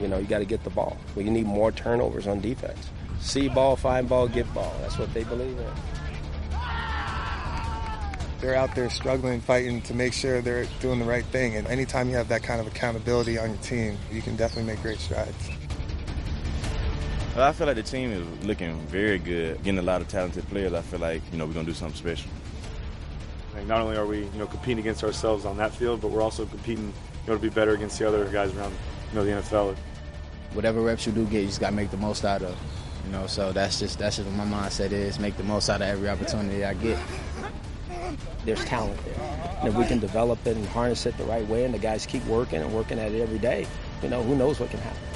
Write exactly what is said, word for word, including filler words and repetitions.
know, you got to get the ball. We need more turnovers on defense. See ball, find ball, get ball. That's what they believe in. They're out there struggling, fighting to make sure they're doing the right thing. And anytime you have that kind of accountability on your team, you can definitely make great strides. Well, I feel like the team is looking very good, getting a lot of talented players. I feel like, you know, we're going to do something special. Like not only are we, you know, competing against ourselves on that field, but we're also competing, you know, to be better against the other guys around, you know, the N F L. Whatever reps you do get, you just got to make the most out of. You know, so that's just that's just what my mindset is: make the most out of every opportunity I get. There's talent there, and if we can develop it and harness it the right way, and the guys keep working and working at it every day, you know, who knows what can happen.